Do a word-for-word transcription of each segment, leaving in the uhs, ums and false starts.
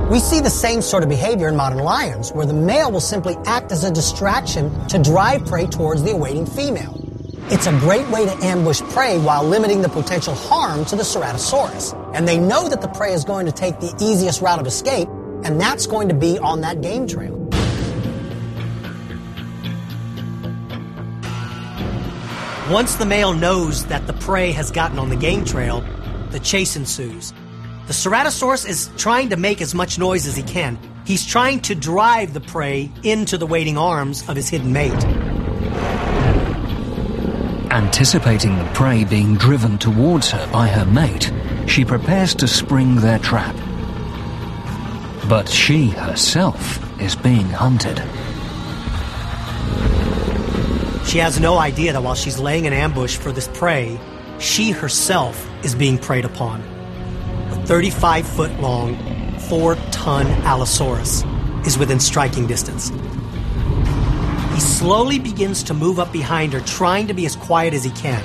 We see the same sort of behavior in modern lions, where the male will simply act as a distraction to drive prey towards the awaiting female. It's a great way to ambush prey while limiting the potential harm to the Ceratosaurus. And they know that the prey is going to take the easiest route of escape, and that's going to be on that game trail. Once the male knows that the prey has gotten on the game trail, the chase ensues. The Ceratosaurus is trying to make as much noise as he can. He's trying to drive the prey into the waiting arms of his hidden mate. Anticipating the prey being driven towards her by her mate, she prepares to spring their trap. But she herself is being hunted. She has no idea that while she's laying an ambush for this prey, she herself is being preyed upon. A thirty-five foot long, four ton Allosaurus is within striking distance. He slowly begins to move up behind her, trying to be as quiet as he can.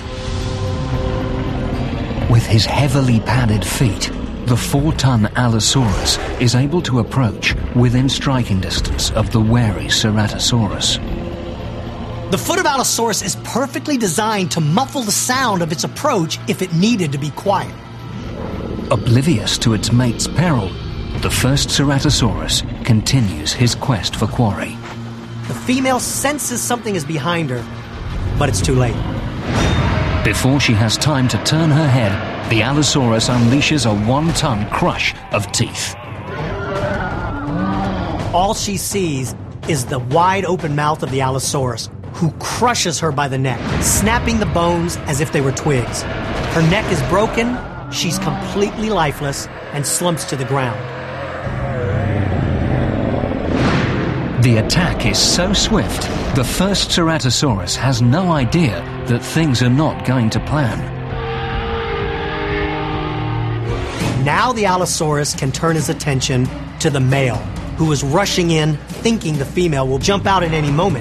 With his heavily padded feet, the four ton Allosaurus is able to approach within striking distance of the wary Ceratosaurus. The foot of Allosaurus is perfectly designed to muffle the sound of its approach if it needed to be quiet. Oblivious to its mate's peril, the first Ceratosaurus continues his quest for quarry. The female senses something is behind her, but it's too late. Before she has time to turn her head, the Allosaurus unleashes a one ton crush of teeth. All she sees is the wide open mouth of the Allosaurus, who crushes her by the neck, snapping the bones as if they were twigs. Her neck is broken, she's completely lifeless, and slumps to the ground. The attack is so swift, the first Ceratosaurus has no idea that things are not going to plan. Now the Allosaurus can turn his attention to the male, who is rushing in, thinking the female will jump out at any moment.